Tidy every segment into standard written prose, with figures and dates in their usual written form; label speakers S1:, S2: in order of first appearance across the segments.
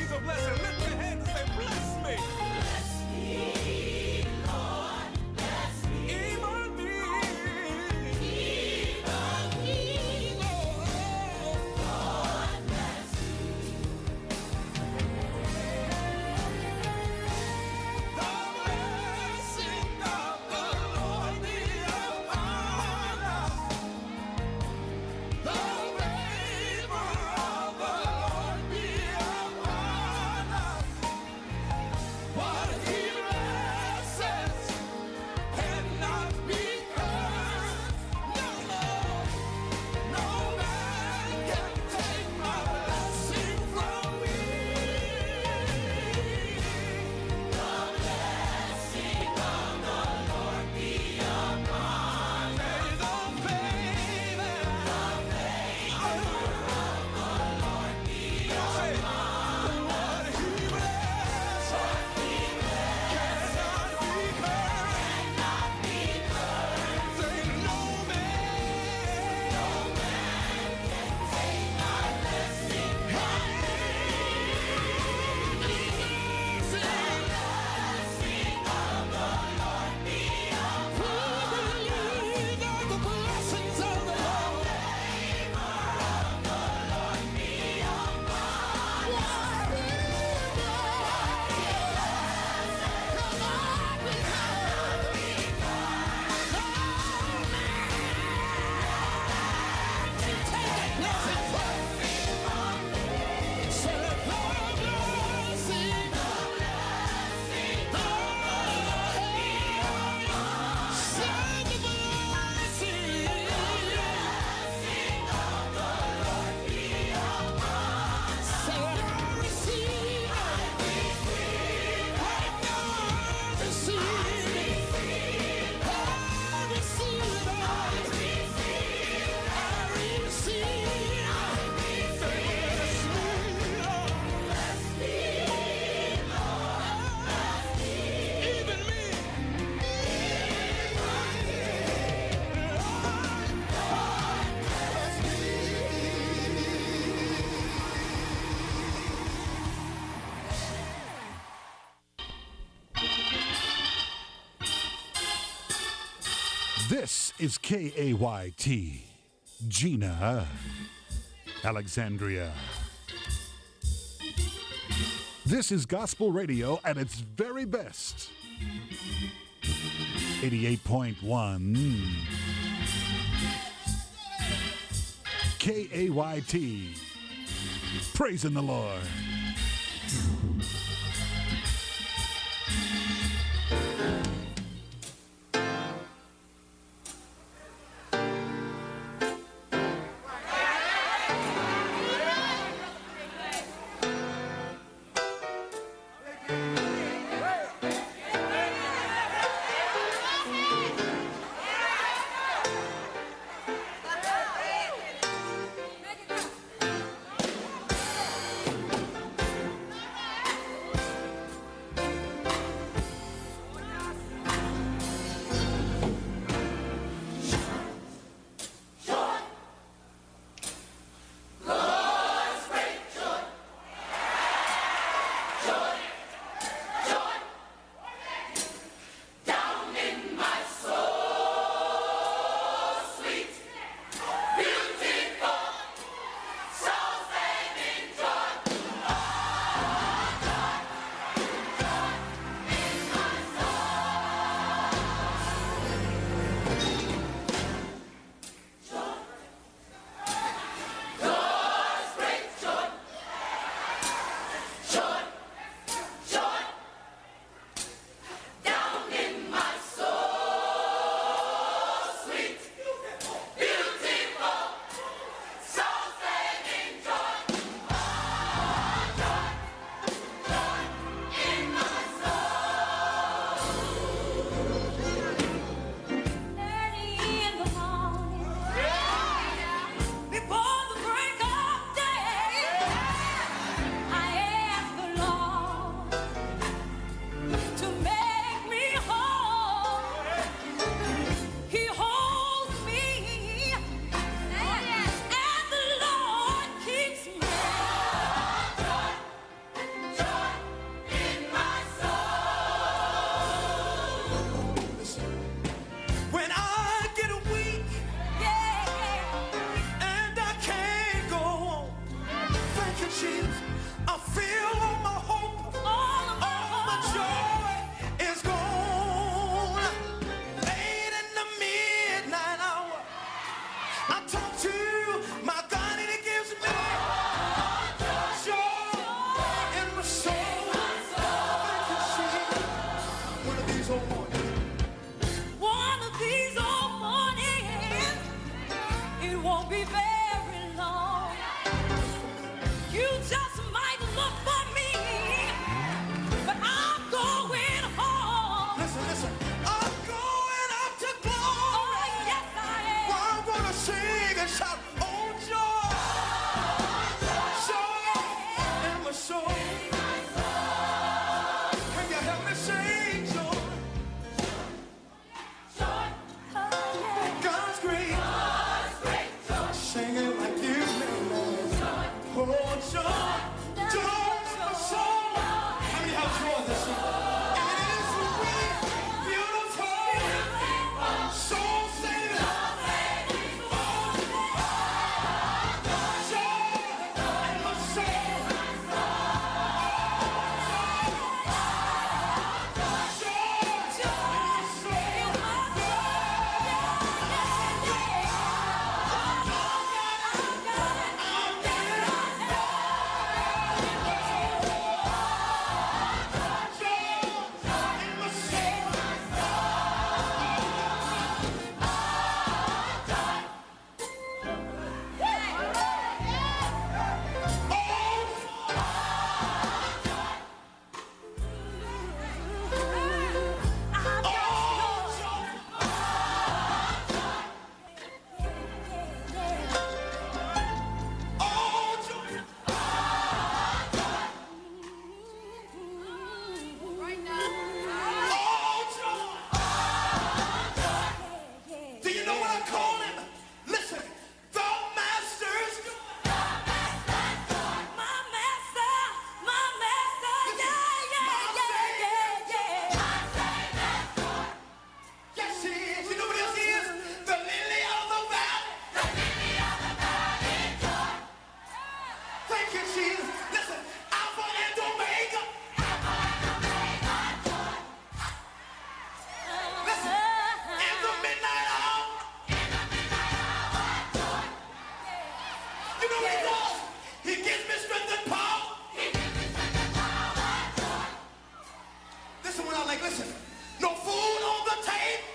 S1: needs a blessing, lift your hands and say, bless me. Bless me, Lord, bless me. Even me. Even me, Lord. Lord, bless me. The blessing of the Lord be upon us. The favor of the Lord be upon us. What He blesses cannot be cursed. No, no man can take my blessing from me. The blessing of the Lord be upon us. May the favor of the Lord be upon us. What He blesses cannot be cursed. Say no man can take my blessing from me. The blessing of the Lord be upon us. Believe that the blessings of the Lord. Be upon
S2: This is KAYT, Gina, Alexandria. This is gospel radio at its very best. 88.1 KAYT, praising the Lord.
S1: you, Jesus. I feel all my hope, all my joy is gone. Late in the midnight hour, I talk to my God and He gives me joy in my soul. Thank you, Jesus. One of these old mornings.
S3: One of these old mornings, it won't be very long. You just might look for me, but I'm going home.
S1: Listen, I'm going up to glory.
S3: Oh, yes, I am.
S1: Where I'm gonna sing and shout, oh joy, joy in my soul. Can you help me sing joy? God's great. Sing it like you mean it. Oh joy, joy in my soul. How many have joy this evening? It is sweet, beautiful, soul saving. Do you know what I call him? Listen, the master's
S3: My master, yeah.
S1: yes, he is. You know what else he is? The lily of the valley. Thank you, Jesus. Listen, Alpha and Omega. Listen, in the midnight hour. You know what he does? He gives me strength and power. Listen what I like. Listen, no food on the table.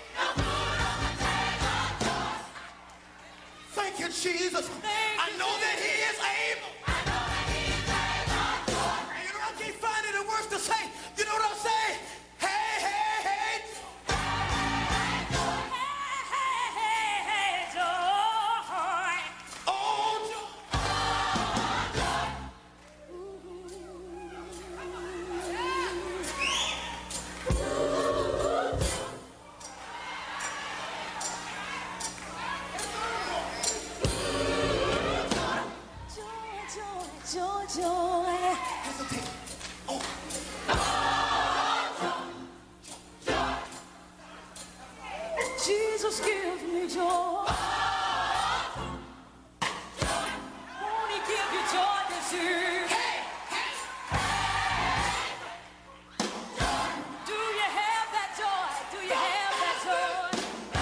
S1: Thank you, Jesus. I know that He is able. And you know, I can't find any words to say. You know what I'll say? Hey, hey, hey.
S3: Hey, joy.
S1: Oh, joy.
S3: Joy.
S1: Hesitate. Oh,
S3: Jesus gives me joy. Won't He give you joy this year? Do you have that joy? Do you have that joy?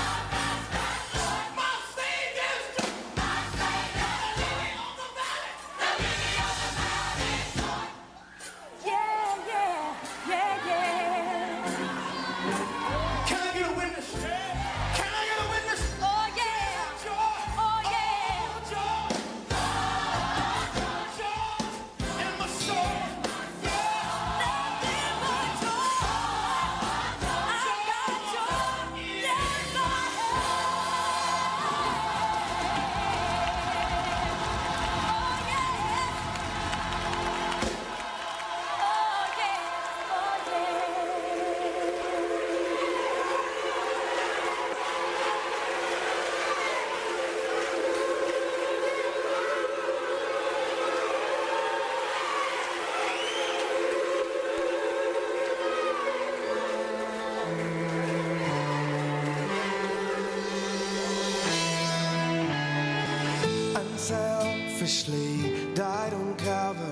S1: my Savior's joy. The lily of the valley.
S3: Yeah.
S1: Can I get a witness? Can I get a witness?
S3: Oh yeah.
S1: Joy.
S3: Oh yeah.
S1: Joy. Joy in my soul.
S3: Nothing but joy. I got joy. Yes, I
S1: Unselfishly died on Calvary.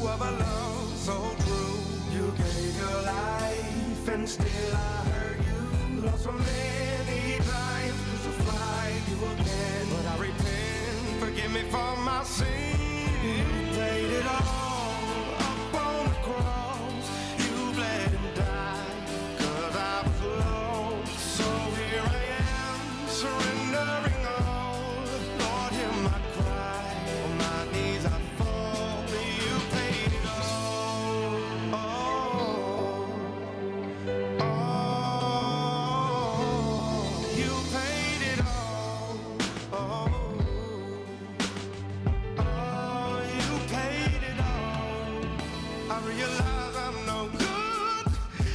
S1: of a love so true. You gave your life and still I hurt you. Lost so many times, crucified you again. But I repent, forgive me for my sin. You paid it all up on the cross. You bled and died, 'cause I was lost. So here I am, surrendering all. Lord, hear my cry, on my knees I fall. You paid it all. You paid it all. You paid it all. I realize I'm no good.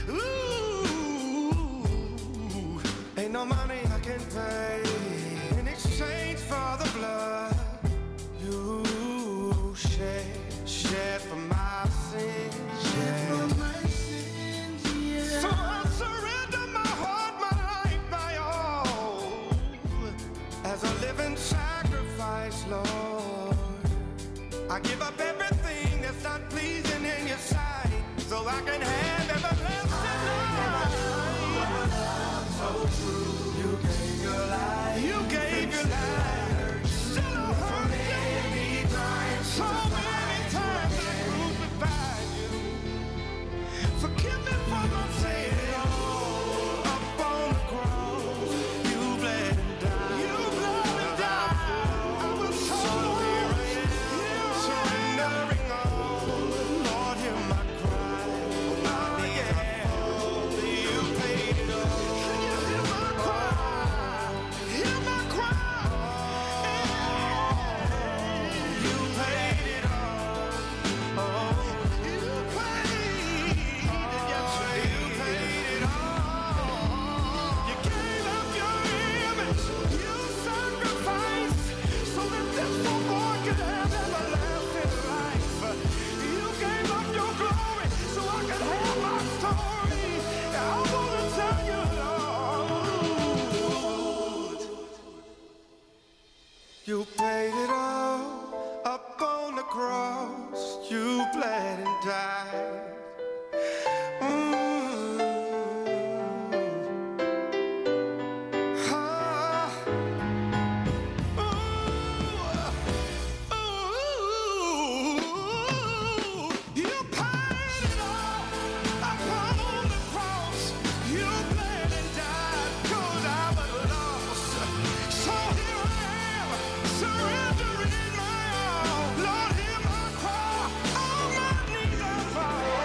S1: Ooh, ain't no money I can pay in exchange for the blood you shed for my sins. So I surrender my heart, my life, my all, as a living sacrifice, Lord. I give up everything that's not pleasing in your sight, so I can have everlasting life. So true, you gave your life. You gave your life. Still I hurt many times. So many times I crucified you. Forgive me for my sin. Up on the cross, you bled and died. You bled and died. I was so lost. Surrendering all. Lord, hear my cry. Oh, yeah. You paid it all. Can you hear my cry? Hear my cry. You paid it all. You paid it. Yes, you paid it all. You gave up your image. You sacrificed so that this poor boy could have everlasting life. You gave up your glory so I could have my story. I want to tell you, Lord, you paid it all up on the cross. You bled and died. Ah. You paid it all upon the cross. You bled and died 'cause I was lost. So here I am, surrendering my all. Lord, hear my cry. On my knees I fall.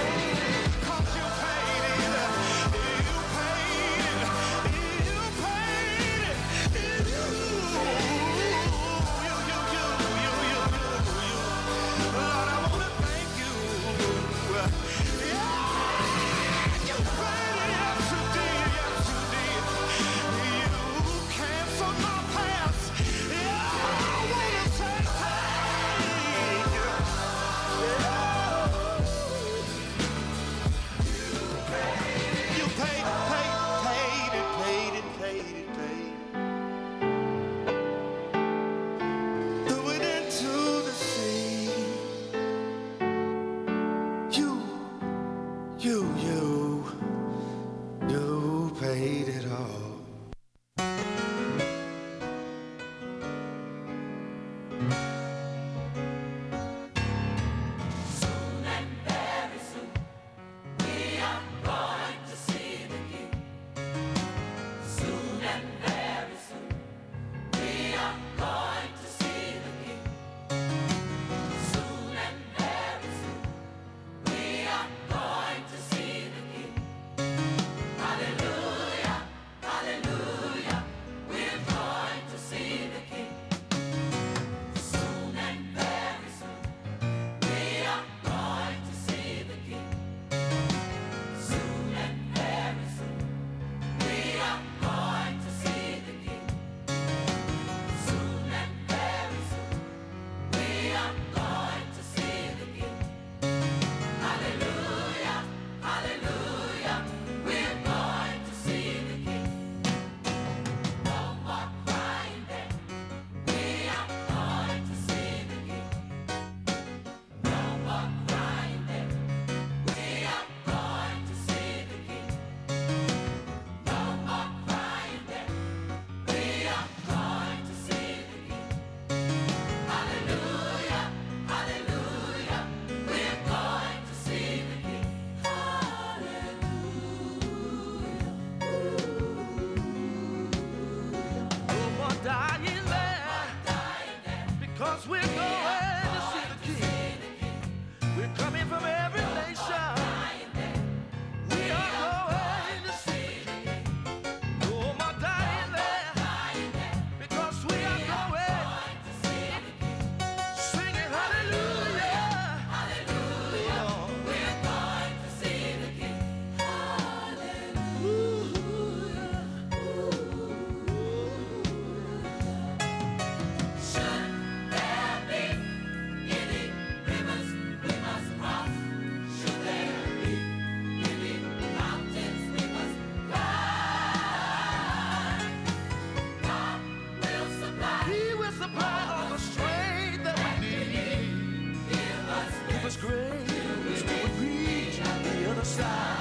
S1: other side.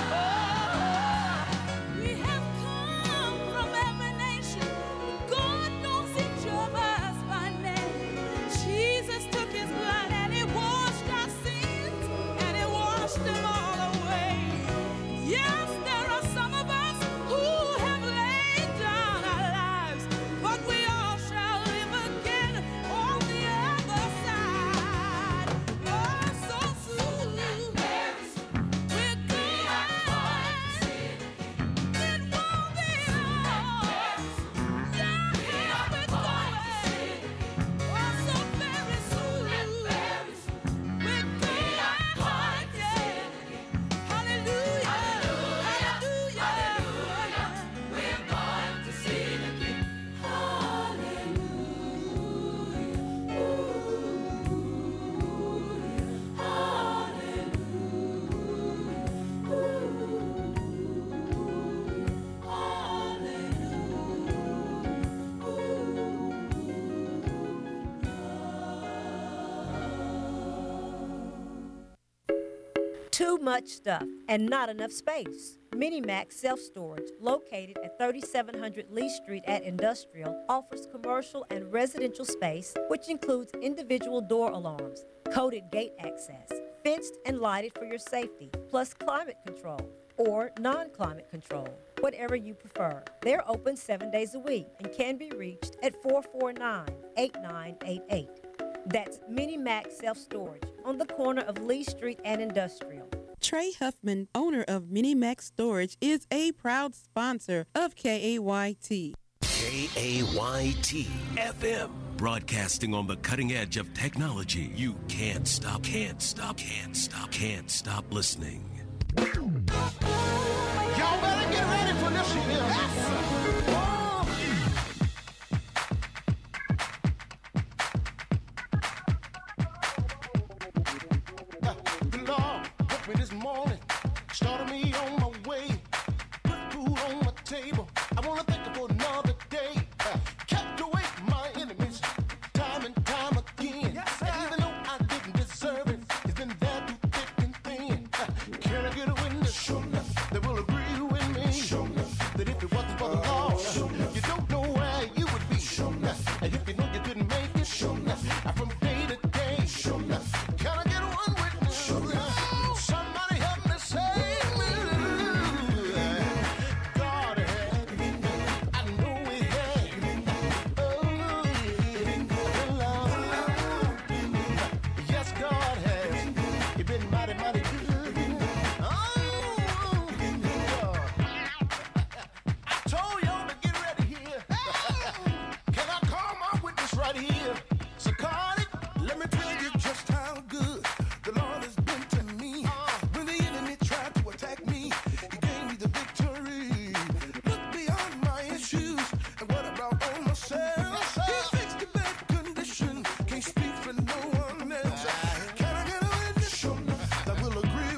S3: We have come from every nation. God knows each of us by name. Jesus took his blood and he washed our sins and he washed them all away. Yes, there are some of us who have laid down our lives, but we all shall live again on the other side. Oh, so soon. We're going. It won't be long. Yeah, we're going. Oh, so very soon. We're going. Yeah. Hallelujah. Hallelujah. We're going to see the King.
S4: Too much stuff and not enough space. Minimax Self-Storage, located at 3700 Lee Street at Industrial, offers commercial and residential space, which includes individual door alarms, coded gate access, fenced and lighted for your safety, plus climate control or non-climate control, whatever you prefer. They're open 7 days a week and can be reached at 449-8988. That's Minimax Self-Storage on the corner of Lee Street and Industrial.
S5: Trey Huffman, owner of Minimax Storage, is a proud sponsor of KAYT.
S6: KAYT FM. Broadcasting on the cutting edge of technology. You can't stop listening.
S1: Y'all better get ready for this here. The Lord woke me this morning, started me on my way, put food on my table. I want to thank him for another day. Kept away my enemies, time and time again. And even though I didn't deserve it, he's been there through thick and thin. Can I get a witness that will agree with me that if it wasn't for the Lord, you don't know where you would be. And if you know you couldn't make it, from day to day, can I get one witness? Somebody help me save me. God had, I know He had. Oh, yes, God has. You've been mighty, mighty good. Oh, God. I told y'all to get ready here. Can I call my witness right here? So call it. Let me tell you just how good the Lord has been to me. When the enemy tried to attack me, He gave me the victory. Look beyond my issues and what about on myself? He fixed the bad condition. Can't speak for no one else. Can I get a witness that will agree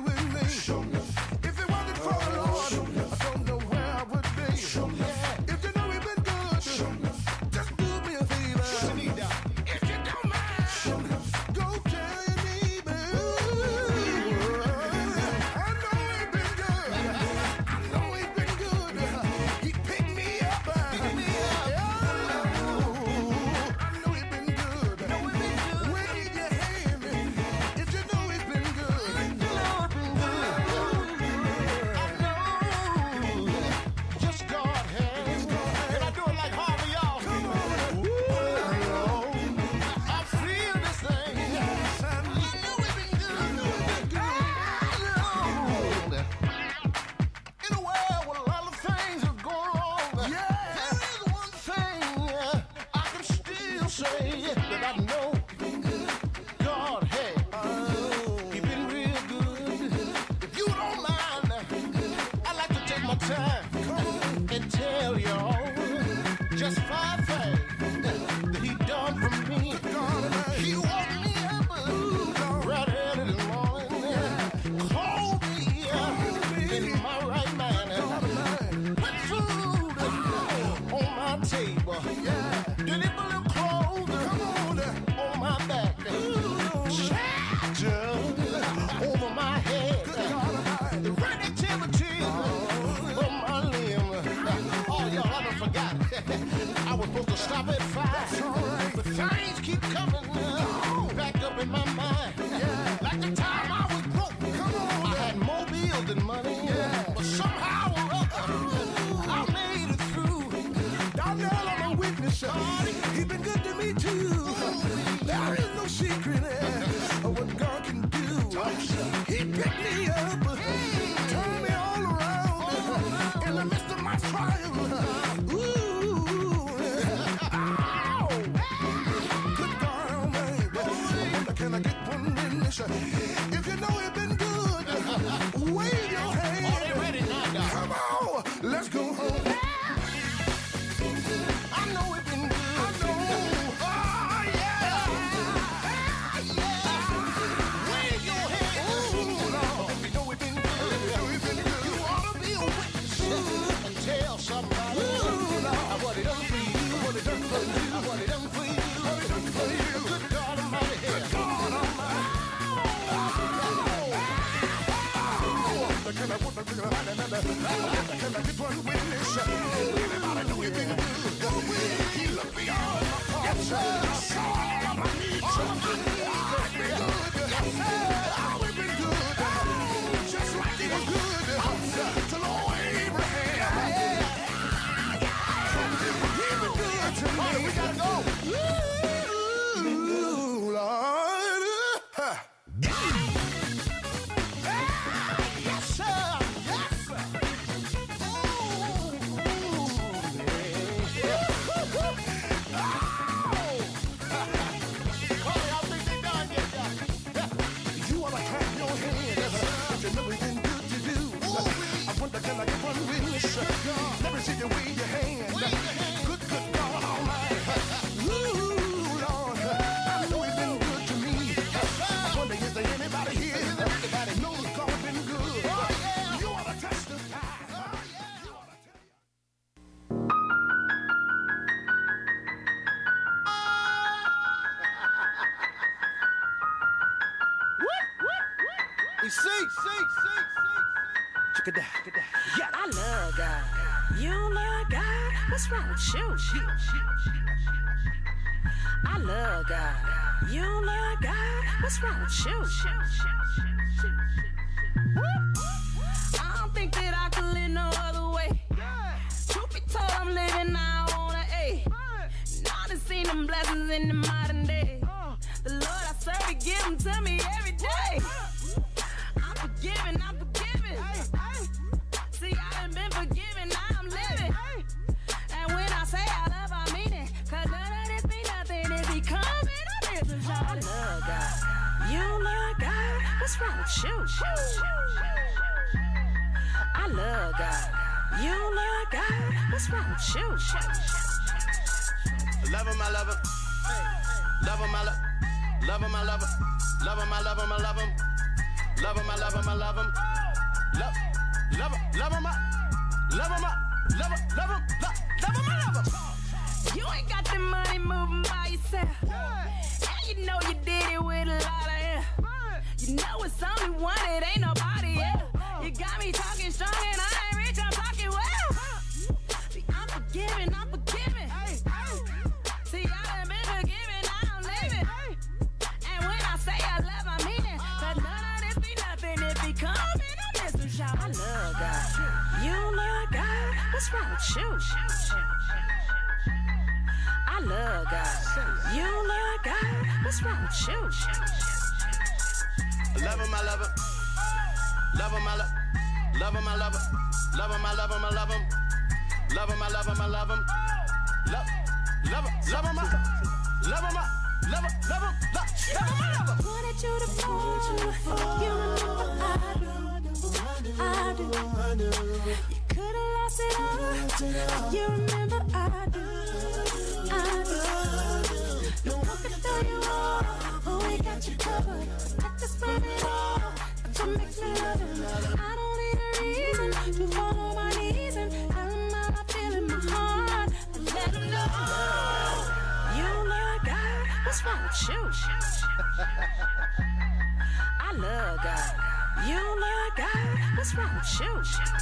S1: We see. Check it out. Yeah.
S3: I love God. You don't love God? What's wrong with you? I love God. You don't love God? What's wrong with you? I don't think that I could live no other way. Truth be told, I'm living now on an A. Now to see them blessings in the modern day. The Lord I serve, He give them to me every day. I'm forgiven. See, I done been forgiven, now I'm living. And when I say I love, I mean it. Cause none of this be nothing if He coming on this. I love God. You don't love God? What's wrong with you? I love God. You don't love God? What's wrong with you?
S1: Love him, I love him. Love him, I love him. Love him, I love him. Love him, I love him, I love him. Love him, I love him, I love him. Love him, I love him, love him, I love him.
S3: You ain't got the money moving by yourself. And you know you did it with a lot of air. You know it's only one, it ain't nobody else. You got me talking strong and I ain't rich, I'm talking well. See, I'm forgiving. See, I done been forgiven, now I'm living. And when I say I love, I mean it. Cause none of this be nothing if He coming on this and shout. I love God. You don't love God? What's wrong with you? I love God. You don't love God? What's wrong with you?
S1: Love him, I love him. Love him, I love him. Love him, I love him. Love him, I love him, I love him. Love him, I love him, I love him. Love him, I love him, love him, I love him.
S3: Wanted you to fall. You remember I do. You could've lost it all. You remember I do. No one can tell you all, but we got you covered. I just spend it all, but you makes me love it. I don't need a reason to fall on my knees and tell him how I feel in my heart. And let him know you don't love God. What's wrong with you? I love God. You don't love God. What's wrong with you?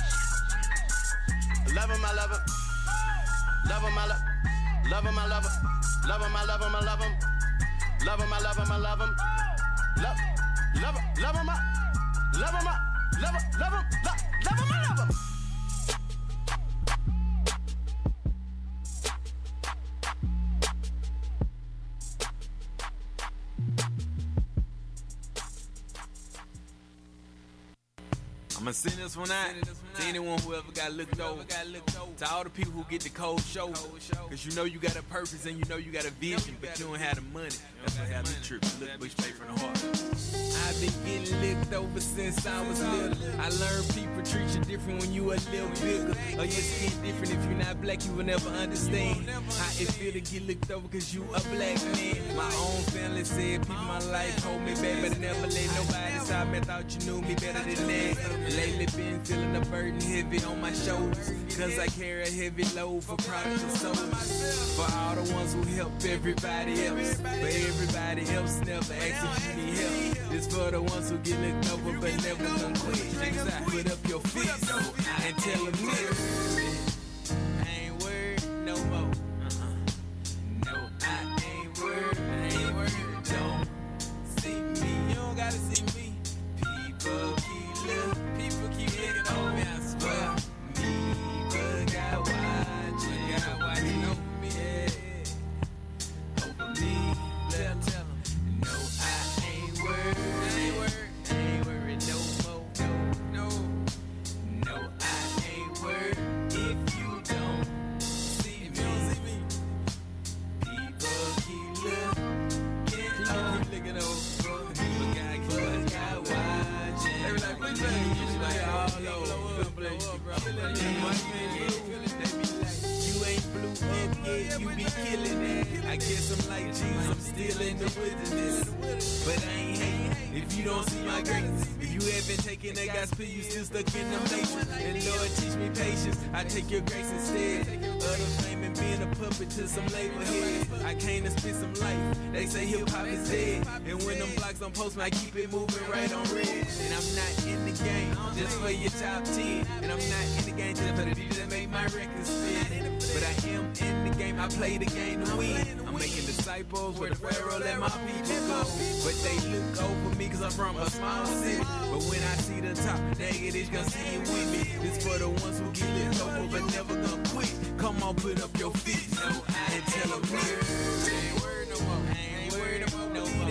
S1: Love him, I love him. Love him, I love him. Love him, I love him. Love him, I love him, I love him. Love him, I love him, I love him. Love him, I love him, love him, I love him.
S7: I'ma send this one out to anyone who ever got looked over. To all the people who get the cold shoulder. Cause you know you got a purpose and you know you got a vision, but you don't have the money. That's what had me tripping. Look Bush pay from the heart. I've been getting licked over since I was little. I learned people treat you different when you a little bigger. Or your skin different. If you're not black, you will never understand how it feel to get looked over cause you a black man. My own family said people in my life hold me back, but I never let nobody stop me. Thought you knew me better than that. Lately been feeling the burden heavy on my shoulders, cause I carry a heavy load for products and souls. For all the ones who help everybody else, but everybody else never asks if you need help. This for the ones who get looked over but never come quick. Put up your feet and tell them this. I ain't worried no more. No, I ain't worried. Don't see me, you don't gotta see me. People keep looking over me, I swear. People got watching over me, yeah. Over me, tell them. No, I ain't worried. I ain't worried no more. No, I ain't worried. If you don't see me, people keep looking over. People got watching. They be like, what you say? You like all over. You ain't blew up yet, you be killing it. I guess I'm like Jesus, I'm still in the wilderness. But I ain't hating if you don't see my greatness. If you haven't taken that gospel, you still stuck in them nations. And Lord, teach me patience. I take your grace instead of the fame and being a puppet to some label head. I came to spit some life. They say hip hop is dead. And when them blocks don't post me, I keep it moving right on red. And I'm not in the game just for your top 10. And I'm not in the game just for the people that make my records spin. But I am in the game, I play the game to win. I'm making disciples where the Pharaoh let my people go. But they look over me cause I'm from a small city. But when I see the top, negatives gonna see it with me. This for the ones who get lit over but never gonna quit. Come on, put up your feet and tell them clear. I ain't worried no more, I ain't worried no more.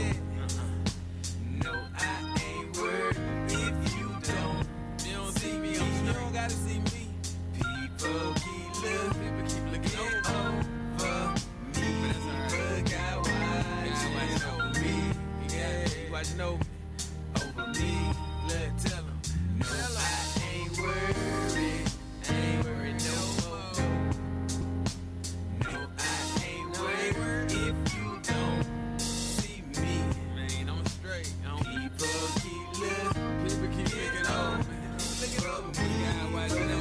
S7: No, I ain't worried if you don't see me. You don't gotta see me. People keep looking over me. Look out watching over me. Yeah, watching over me. Look, tell them. No, I ain't worried. I ain't worried no more. No, I ain't worried if you don't see me. Man, I'm straight. People keep looking over me. God watching,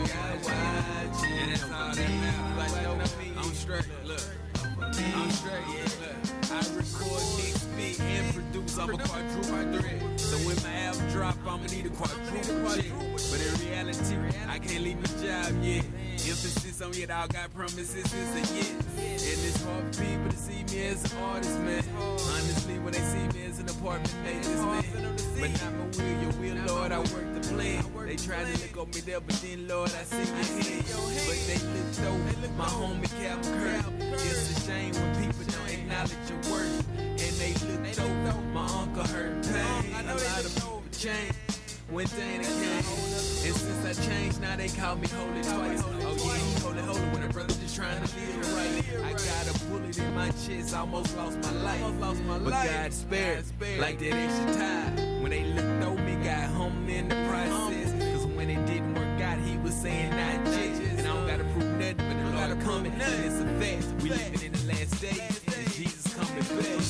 S7: and that's all that matters. Like, know I'm straight. Look, I'm straight. Look, I record, mix, beat, and produce. I'm a quadruple threat. So when my album drop, I'ma need a quadruple check. But in reality, I can't leave my job yet. Emphasis on yet, I got promises is a yes. And it's hard for people to see me as an artist, man. Honestly, when they see me as an apartment maintenance man. But not my will, your will, Lord, I work the plan. They try to look on me there, but then, Lord, I see your hand. But they looked over my homie Calvin Kirk. It's a shame when people don't acknowledge your worth. And they looked over my uncle hurt pain. A lot of people change when Dana came. And since I changed, now they call me holy twice. Oh yeah, holy, when a brother just trying to live right. I got a bullet in my chest, almost lost my life. But God spared, like that extra time. When they looked over me, got home in the process. Cause when it didn't work out, he was saying not just. And I don't gotta prove nothing, but the Lord coming, and it's a fact. We living in the last days, and Jesus coming back.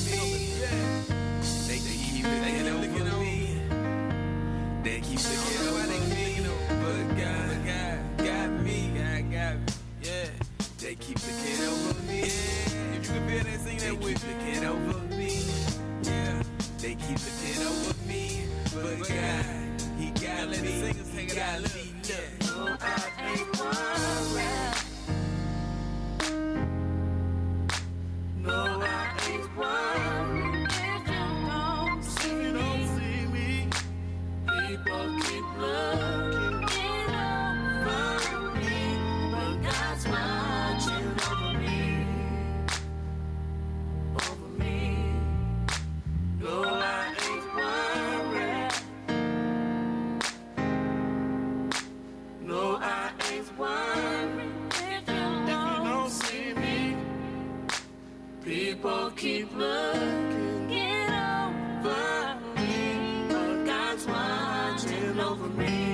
S7: They keep looking over me. They keep looking over me. But God got me. Yeah. They keep looking over me. If you can feel that, sing that with me. Looking over me. Yeah. They keep looking over me. But God, He got me. He got me. No, I ain't worried. No, I ain't worried. If you don't see me, people keep looking over me, but God's watching over me. No, I ain't worried. No, I ain't worried. If you don't see me, people keep looking over me, but God's watching over me.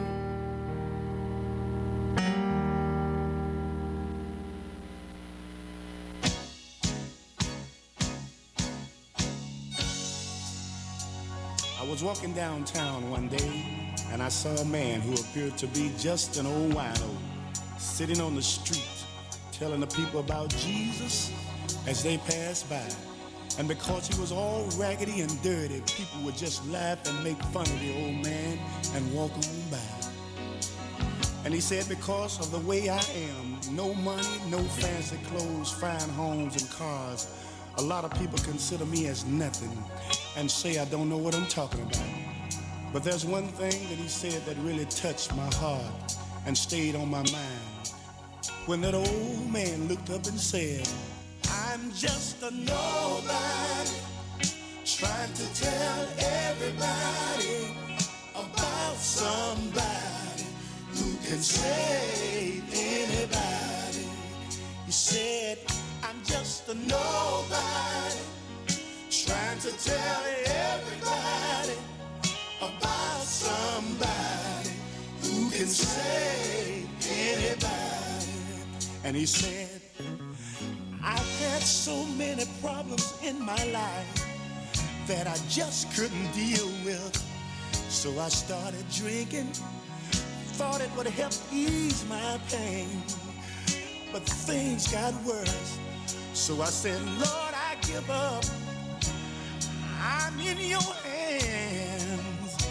S8: I was walking downtown one day, and I saw a man who appeared to be just an old wino, sitting on the street, telling the people about Jesus as they passed by. And because he was all raggedy and dirty, people would just laugh and make fun of the old man and walk on by. And he said, because of the way I am, no money, no fancy clothes, fine homes and cars, a lot of people consider me as nothing and say I don't know what I'm talking about. But there's one thing that he said that really touched my heart and stayed on my mind. When that old man looked up and said, I'm just a nobody, trying to tell everybody about somebody who can save anybody. He said, I'm just a nobody, trying to tell everybody about somebody who can save anybody. And he said, I've had so many problems in my life that I just couldn't deal with. So I started drinking, thought it would help ease my pain. But things got worse. So I said, Lord, I give up. I'm in your hands.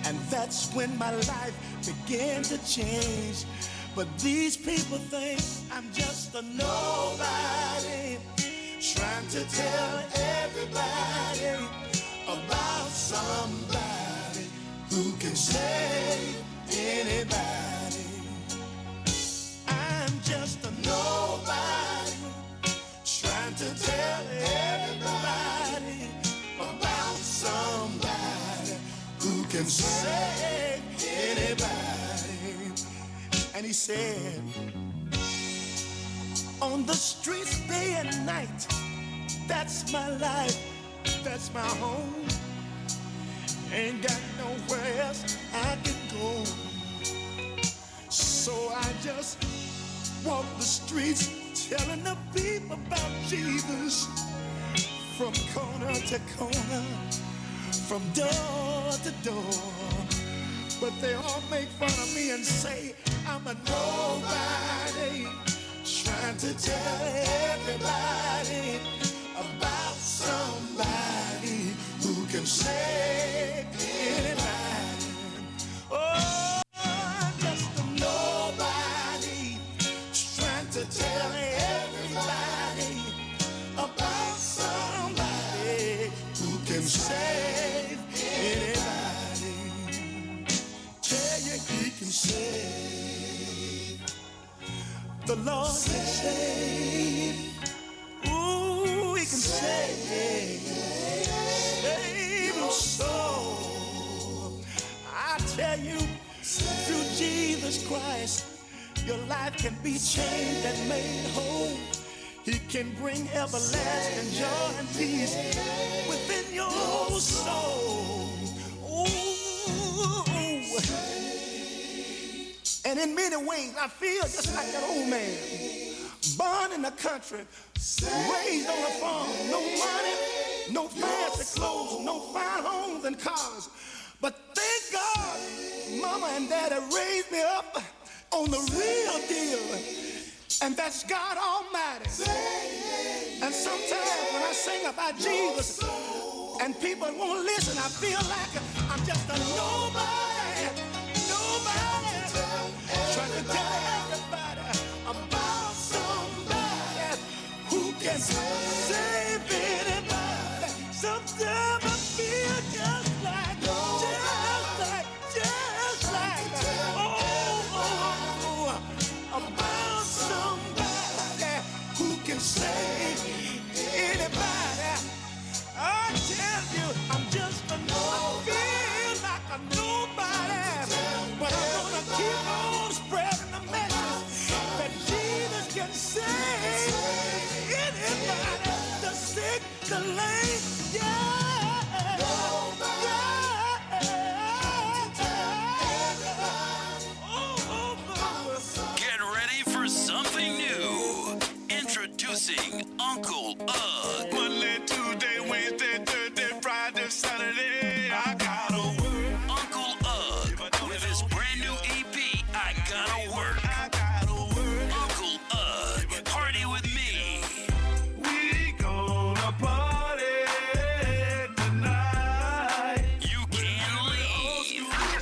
S8: And that's when my life began to change. But these people think I'm just a nobody, trying to tell everybody about somebody who can save anybody. I'm just a nobody, trying to tell everybody about somebody who can save anybody. And he said, on the streets day and night, that's my life, that's my home. Ain't got nowhere else I can go. So I just walk the streets telling the people about Jesus, from corner to corner, from door to door. But they all make fun of me and say I'm a nobody, trying to tell everybody about somebody who can save anybody. Oh, I'm just a nobody, trying to tell everybody about somebody who can save anybody. Tell you he can save. The Lord can save. Ooh, he can save. Save your soul. I tell you, through Jesus Christ, your life can be changed and made whole. He can bring everlasting joy and peace within your soul. Ooh. And in many ways, I feel just like that old man, born in the country, raised on a farm, no money, no fancy clothes, no fine homes and cars. But thank God, Mama and Daddy raised me up on the real deal, and that's God Almighty. And sometimes when I sing about Jesus and people won't listen, I feel like I'm just a nobody, trying to tell everybody about somebody who can save anybody. Sometimes I feel just like, about somebody who can save anybody. I tell you, I'm just a nobody. I feel like a nobody, but I'm gonna keep on spreading the message that Jesus can save anybody. The sick, the lame,
S9: Get ready for something new. Introducing Uncle Ugg.
S1: Monday, Tuesday, Wednesday, Thursday, Friday, Saturday, I gotta work.
S9: Uncle Ugg with his brand new EP, I Gotta Work.
S1: I gotta work.
S9: Uncle Ugg, party with me.
S1: We gonna party tonight.
S9: You can't leave.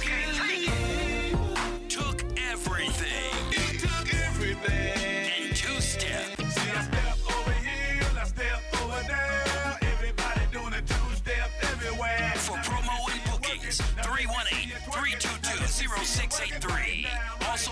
S9: Took everything
S1: You took everything.
S9: and two-step.
S1: See, I step over here, I step over there. Everybody doing a two-step everywhere.
S9: For promo and bookings, 318-322-0683. Also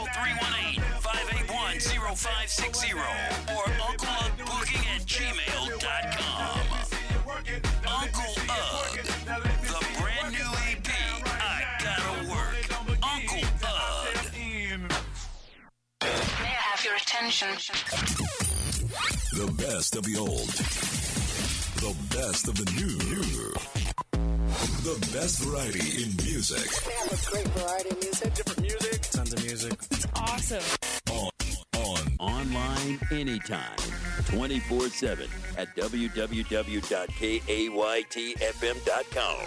S9: 318-581-0560 or uncleugbooking@gmail.com. Uncle Ugg, the brand new EP, I Gotta Work. Uncle Ugg.
S10: May I have your attention?
S6: The best of the old. The best of the new. The best variety in music.
S11: Great variety of music.
S12: Different music. Tons of music.
S11: It's awesome.
S13: Online anytime, 24/7 at www.kaytfm.com.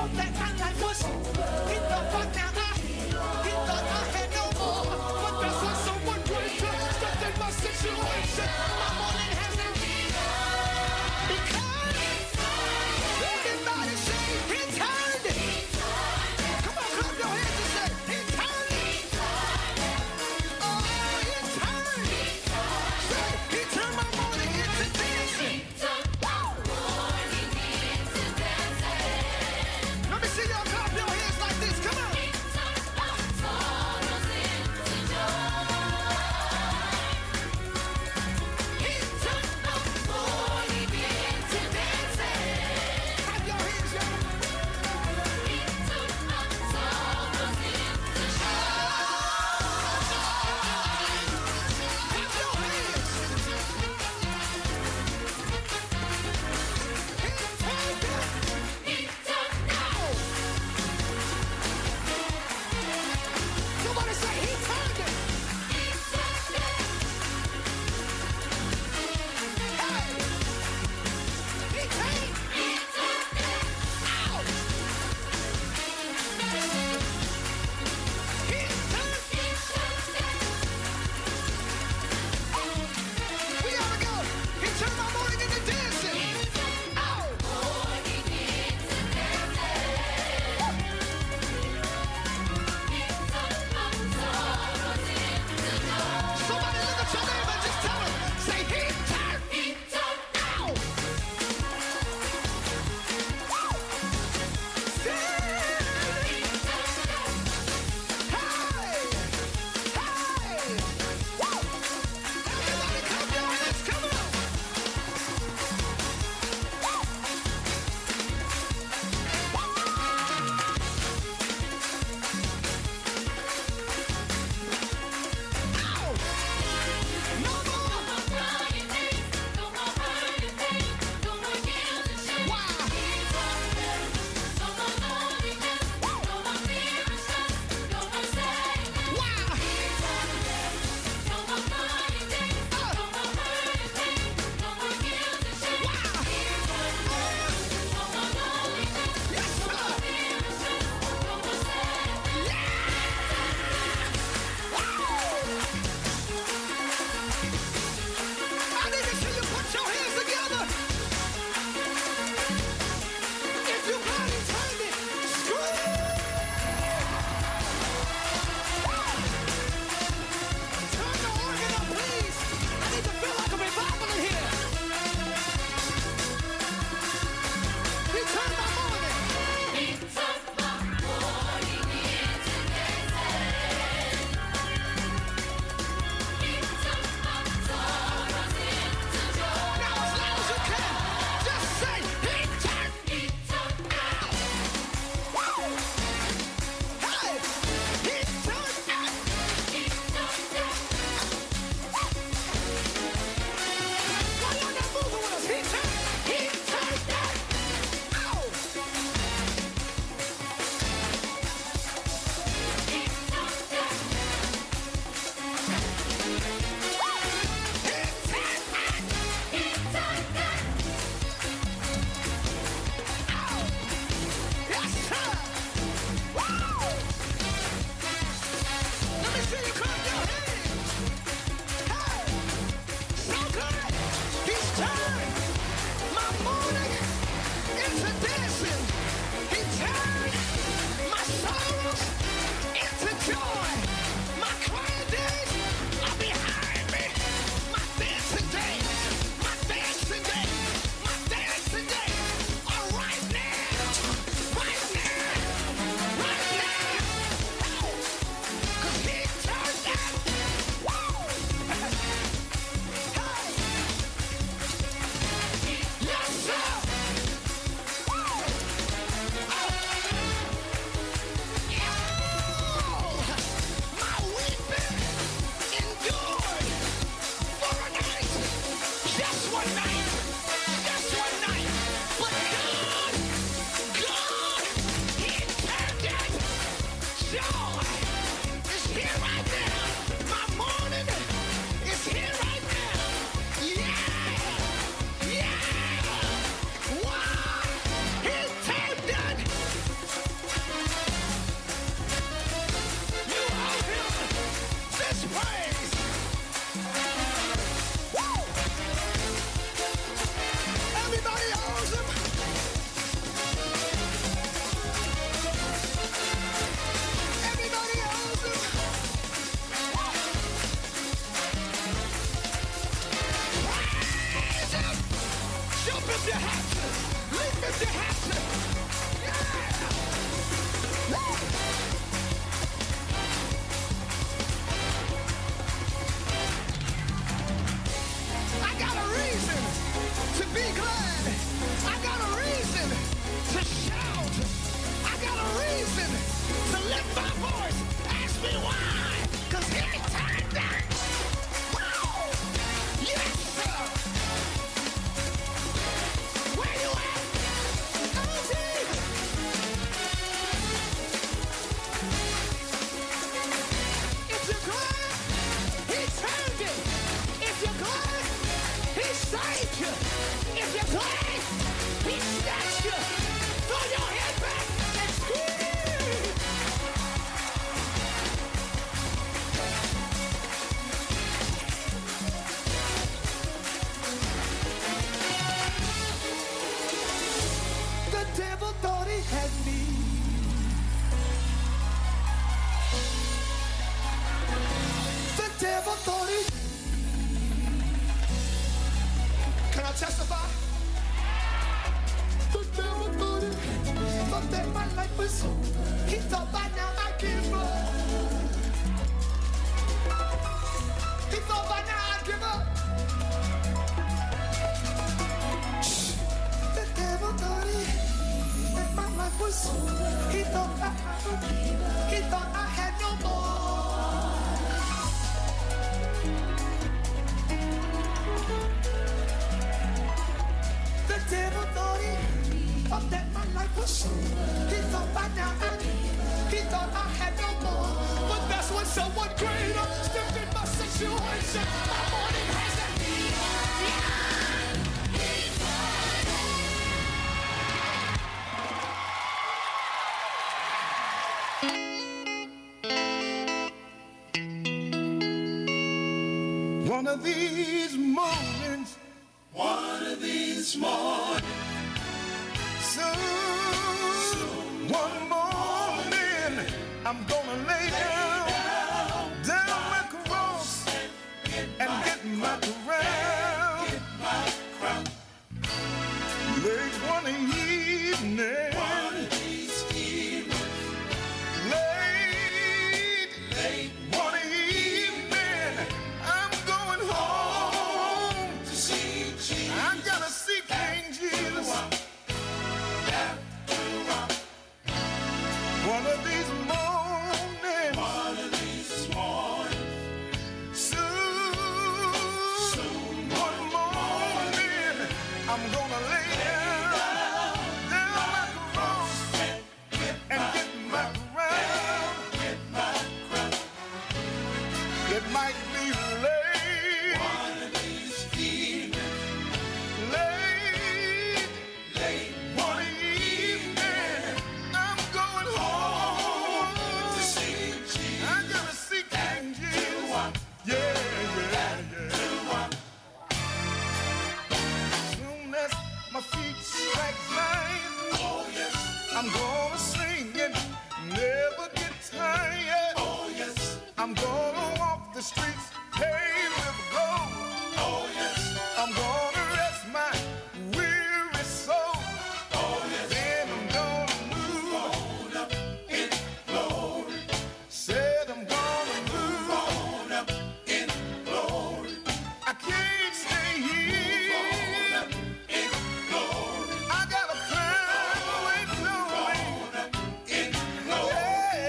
S1: thought that my life was, he thought right now he thought I had no more. But that's what someone greater stepped in my situation. My morning has now because everybody say he turned it. Come on, clap your hands and say he turned it. Oh, he turned it. Say he turned my morning into dancing. Let me see thought he had me. The devil thought he. Can I testify? The devil thought he thought that my life was over. He thought by now I'd give up. He thought by now I'd give up. The devil thought that my life was over. He thought I had no more. The devil thought that my life was over. He thought by now he thought I had no more. But that's when someone greater stepped in my situation. My morning has that. One of these mornings, soon, one morning, I'm gonna lay down my cross and get my crown. Late one evening, late one evening, I'm going home to see Jesus. I gotta see King Jesus. One of these mornings, soon, one morning, I'm gonna lay down my cross and get my crown. It might be late, late one evening, I'm going home to see Jesus. I gotta see King Jesus. Yeah. Soon as my feet strike mine, I'm gonna sing and never get tired. I'm gonna walk the streets paved with gold. I'm gonna rest my weary soul. Then I'm gonna move on up in glory. Said I'm gonna move on up in glory. I can't stay here. In glory. I got a plan waiting on me. In glory.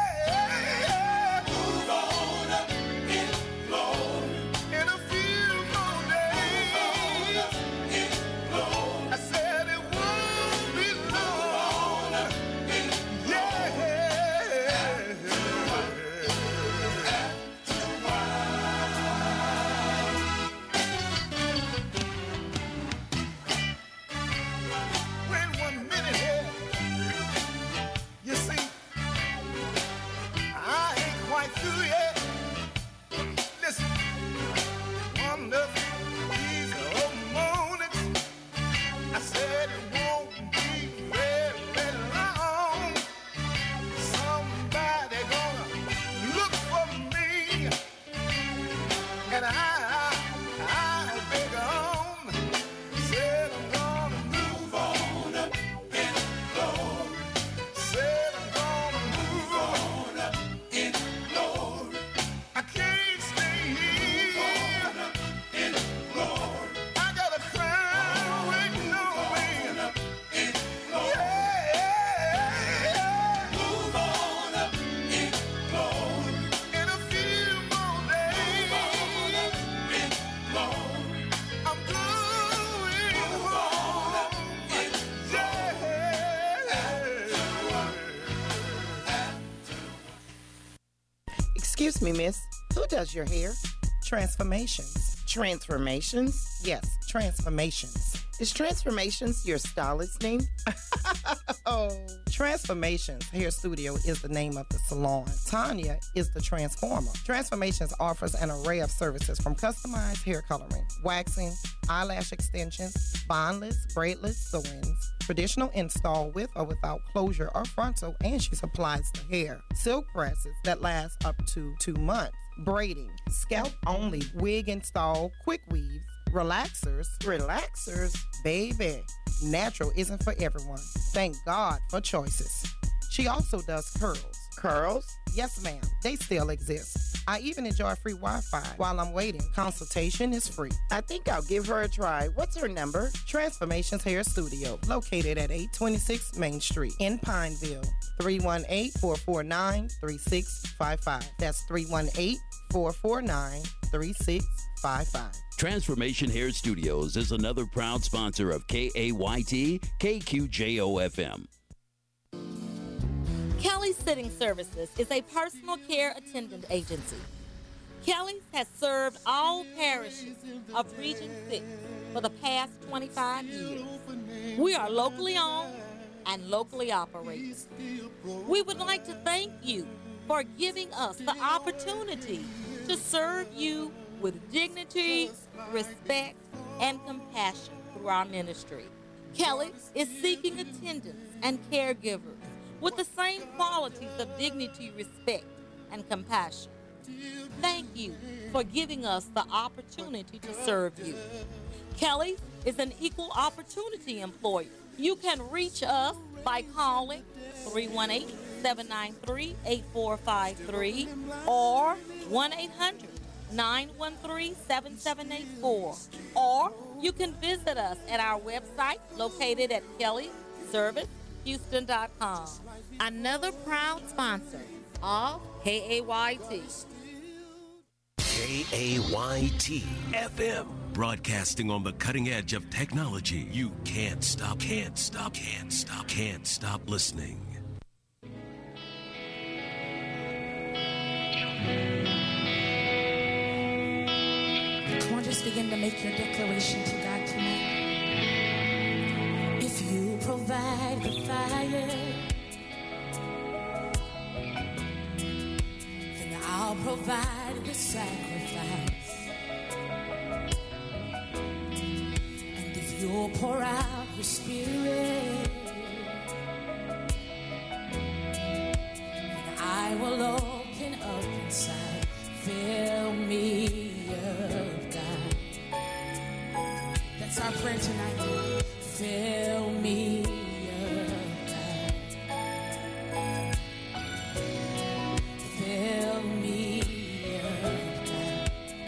S1: Move on up in glory. In a few more days. In glory. I said it won't be long. Yeah. Wait 1 minute here. You see, I ain't quite through yet. Listen, one of these old mornings, I said it won't be very long. Somebody gonna look for me, and I'll be gone. Said I'm gonna move on up in glory. Said I'm gonna move on up in glory. I can't stay here. In glory. I got a crown waiting on me. In glory. Yeah. Move on up in glory. In a few more days. Move on up in glory. I'm going home. In
S12: Excuse me, miss. Who does your hair? Transformations. Transformations? Yes, Transformations. Is Transformations your stylist name? Oh, Transformations Hair Studio is the name of the salon. Tanya is the transformer. Transformations offers an array of services from customized hair coloring, waxing, eyelash extensions, bondless, braidless, sew-ins, traditional install with or without closure or frontal, and she supplies the hair. Silk presses that last up to 2 months. Braiding, scalp only, wig install, quick weaves, relaxers, baby. Natural isn't for everyone. Thank God for choices. She also does curls.
S14: Curls?
S12: Yes, ma'am. They still exist. I even enjoy free Wi-Fi while I'm waiting. Consultation is free.
S14: I think I'll give her a try. What's her number?
S12: Transformations Hair Studio, located at 826 Main Street in Pineville. 318-449-3655. That's 318-449-3655.
S13: Transformation Hair Studios is another proud sponsor of KAYT KQJO-FM.
S15: Kelly's Sitting Services is a personal care attendant agency. Kelly's has served all parishes of Region 6 for the past 25 years. We are locally owned and locally operated. We would like to thank you for giving us the opportunity to serve you with dignity, respect, and compassion through our ministry. Kelly's is seeking attendants and caregivers with the same qualities of dignity, respect, and compassion. Thank you for giving us the opportunity to serve you. Kelly is an equal opportunity employer. You can reach us by calling 318-793-8453 or 1-800-913-7784. Or you can visit us at our website located at kellyservicehouston.com. Another proud sponsor of KAYT.
S16: KAYT FM, broadcasting on the cutting edge of technology. You can't stop listening.
S3: Come on, just begin to make your declaration to God tonight. If you provide the fire, then I'll provide the sacrifice. And if you'll pour out your spirit, then I will open up inside. Fill me up, God. That's our prayer tonight. Fill me up, God. Fill me up, God.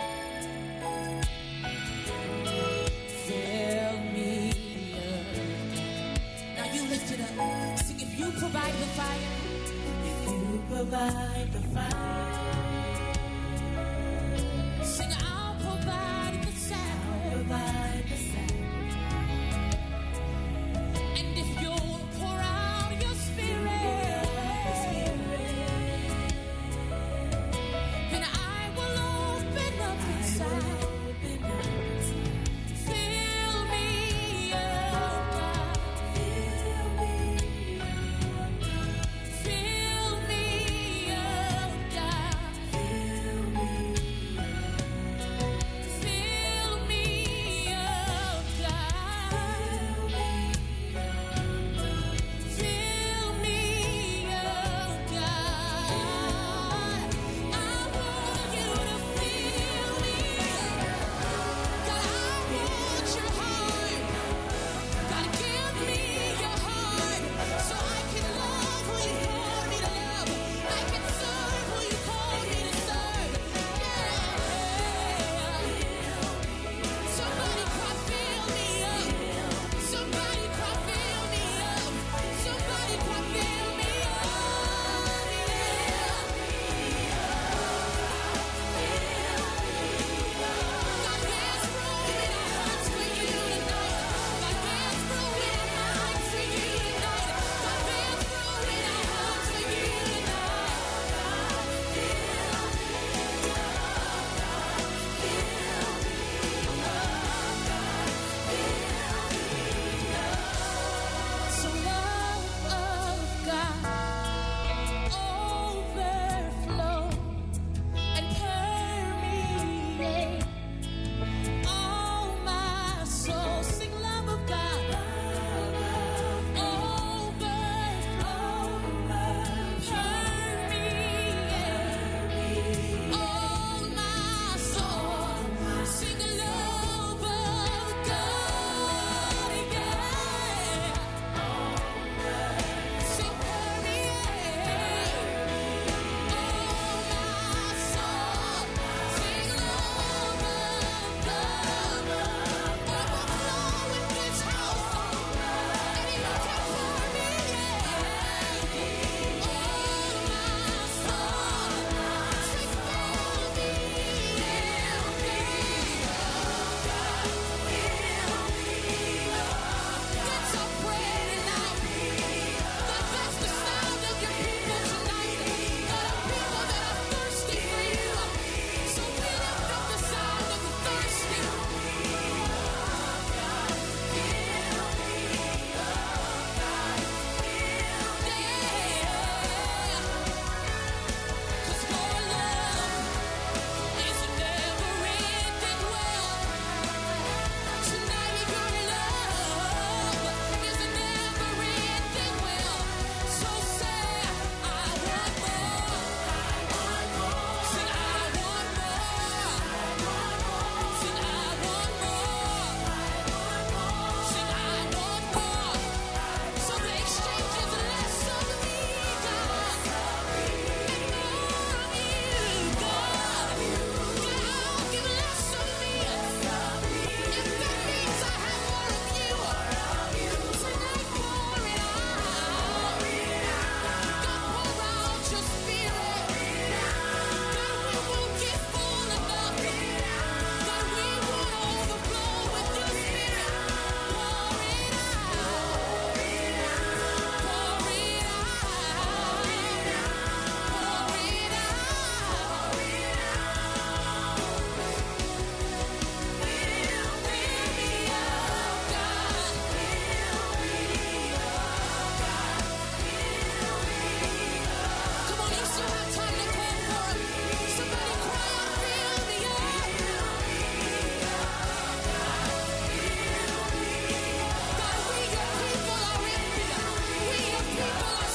S3: Fill me up. Now you lift it up. Sing, if you provide the fire. If you provide the fire.